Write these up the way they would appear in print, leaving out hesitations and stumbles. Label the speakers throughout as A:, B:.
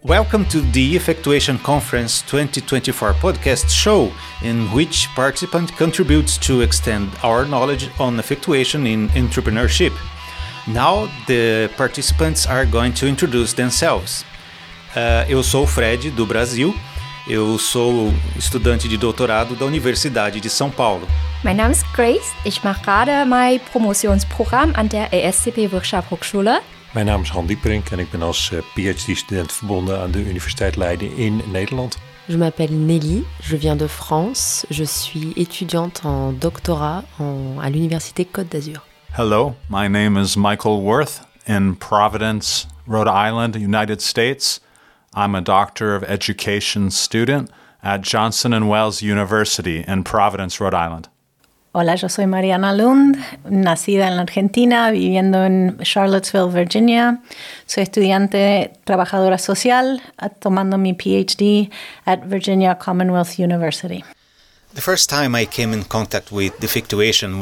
A: Welcome to the Effectuation Conference 2024 podcast show, in which participant contributes to extend our knowledge on effectuation in entrepreneurship. Now, the participants are going to introduce themselves. Eu sou o Fred, do Brasil. Eu sou estudante de doutorado da Universidade de São Paulo.
B: Mein Name ist Grace. Ich mache gerade mein Promotionsprogramm an der ESCP Wirtschaftshochschule.
C: Mijn naam is Han Dieperink en ik ben als PhD-student verbonden aan de Universiteit Leiden in Nederland.
D: Je m'appelle Nelly, je viens de France. Je suis étudiante en doctorat à l'Université Côte d'Azur.
E: Hello, my name is Michael Worth in Providence, Rhode Island, United States. I'm a Doctor of Education student at Johnson & Wales University in Providence, Rhode Island.
F: Hola, yo soy Mariana Lund, nacida en la Argentina, viviendo en Charlottesville, Virginia. Soy estudiante trabajadora social, tomando mi PhD at Virginia Commonwealth University.
A: The first time I came in contact with effectuation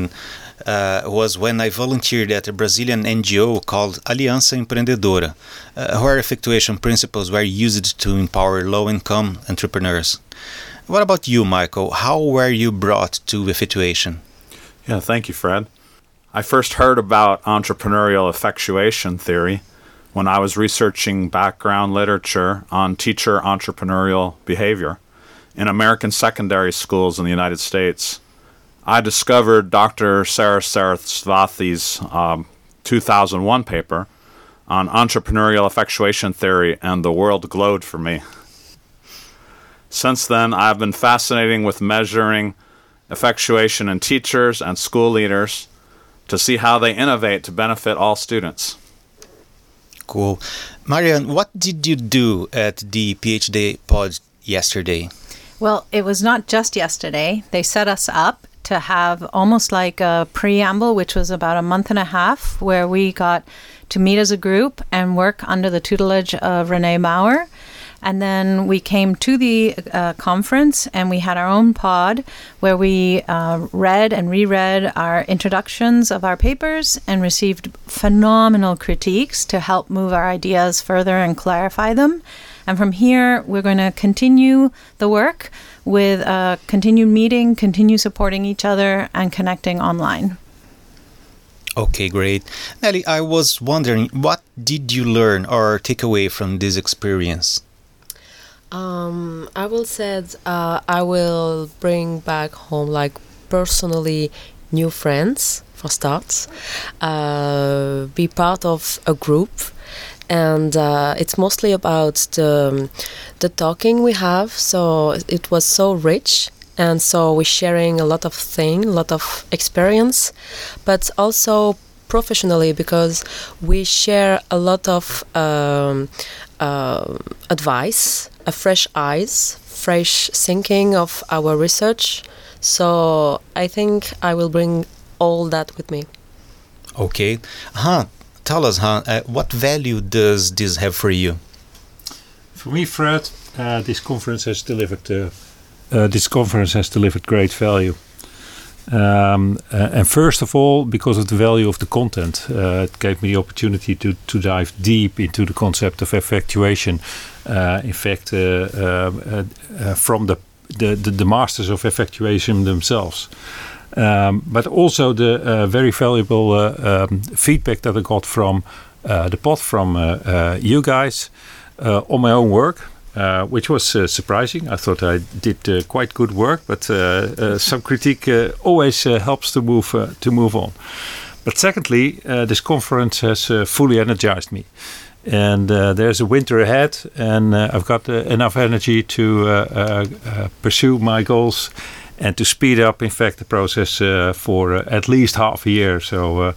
A: was when I volunteered at a Brazilian NGO called Aliança Empreendedora, where effectuation principles were used to empower low-income entrepreneurs. What about you, Michael? How were you brought to effectuation?
E: Yeah, thank you, Fred. I first heard about entrepreneurial effectuation theory when I was researching background literature on teacher entrepreneurial behavior in American secondary schools in the United States. I discovered Dr. Saraswathi's 2001 paper on entrepreneurial effectuation theory, and the world glowed for me. Since then, I've been fascinated with measuring effectuation in teachers and school leaders to see how they innovate to benefit all students.
A: Cool. Marianne, what did you do at the PhD pod yesterday?
F: Well, it was not just yesterday. They set us up to have almost like a preamble, which was about a month and a half, where we got to meet as a group and work under the tutelage of Renee Maurer. And then we came to the conference and we had our own pod where we read and reread our introductions of our papers and received phenomenal critiques to help move our ideas further and clarify them. And from here, we're going to continue the work with continued meeting, continue supporting each other and connecting online.
A: Okay, great. Nelly, I was wondering, what did you learn or take away from this experience?
D: I will say I will bring back home, like, personally new friends, for starts, be part of a group, and it's mostly about the talking we have, so it was so rich, and so we're sharing a lot of things, a lot of experience, but also professionally, because we share a lot of advice, fresh eyes, fresh thinking of our research. So I think I will bring all that with me.
A: Okay. Tell us, what value does this have for you?
C: For me, Fred, this conference has delivered great value. And first of all, because of the value of the content, it gave me the opportunity to dive deep into the concept of effectuation. In fact, from the masters of effectuation themselves. But also the very valuable feedback that I got from the pod from you guys on my own work. Which was surprising. I thought I did quite good work, but some critique always helps to move on. But secondly, this conference has fully energized me, and there's a winter ahead, and I've got enough energy to pursue my goals and to speed up, in fact, the process for at least half a year. So,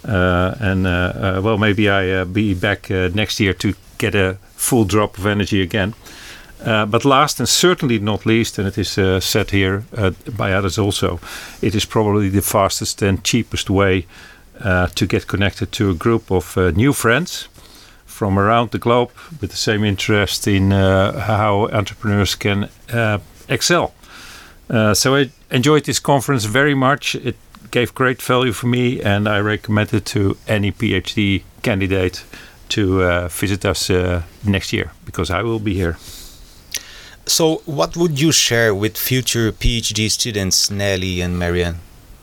C: maybe I'll be back next year to get a full drop of energy again. But last and certainly not least, and it is said here by others also, it is probably the fastest and cheapest way to get connected to a group of new friends from around the globe with the same interest in how entrepreneurs can excel. So I enjoyed this conference very much. It gave great value for me, and I recommend it to any PhD candidate to visit us next year, because I will be here.
A: So, what would you share with future PhD students, Nelly and Marianne?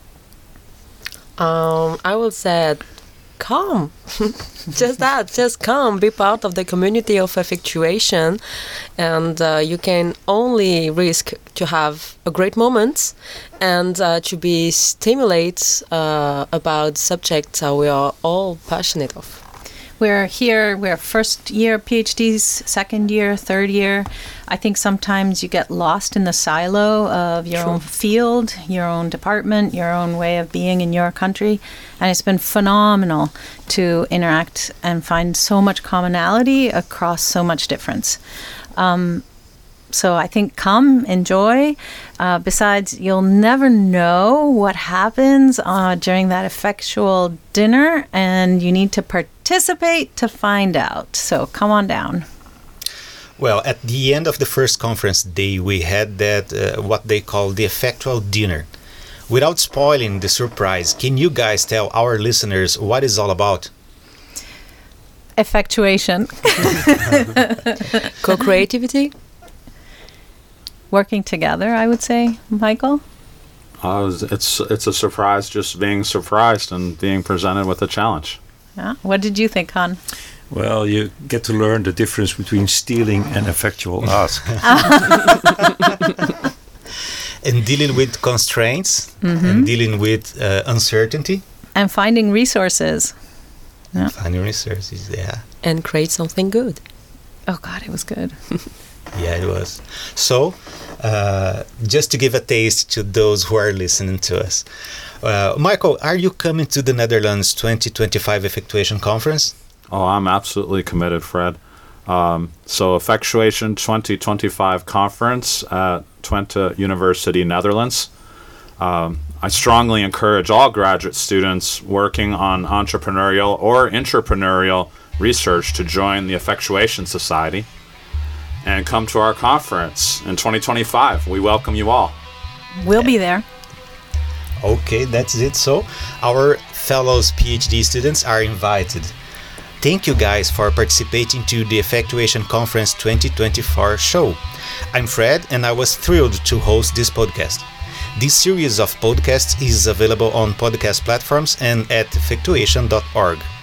D: I will say, come. Just come, be part of the community of effectuation, and you can only risk to have a great moment and to be stimulated about subjects we are all passionate of.
F: We're here, we're first year PhDs, second year, third year. I think sometimes you get lost in the silo of your own field, your own department, your own way of being in your country. And it's been phenomenal to interact and find so much commonality across so much difference. So I think come, enjoy. Besides, you'll never know what happens during that effectual dinner, and you need to participate to find out. So come on down.
A: Well, at the end of the first conference day, we had that, what they call the effectual dinner. Without spoiling the surprise, can you guys tell our listeners what it's all about?
F: Effectuation.
D: Co-creativity?
F: Working together, I would say, Michael?
E: It's a surprise, just being surprised and being presented with a challenge.
F: Yeah. What did you think, Han?
C: Well, you get to learn the difference between stealing and effectual ask.
A: And dealing with constraints, and dealing with uncertainty.
F: And finding resources. Yeah.
A: Finding resources, yeah.
D: And create something good.
F: Oh, God, it was good.
A: Yeah, it was. So, just to give a taste to those who are listening to us. Michael, are you coming to the Netherlands 2025 Effectuation Conference?
E: Oh, I'm absolutely committed, Fred. So Effectuation 2025 Conference at Twente University, Netherlands. I strongly encourage all graduate students working on entrepreneurial or intrapreneurial research to join the Effectuation Society and come to our conference in 2025. We welcome you all.
F: We'll be there.
A: Okay, that's it. So, our fellows PhD students are invited. Thank you guys for participating to the Effectuation Conference 2024 show. I'm Fred, and I was thrilled to host this podcast. This series of podcasts is available on podcast platforms and at effectuation.org.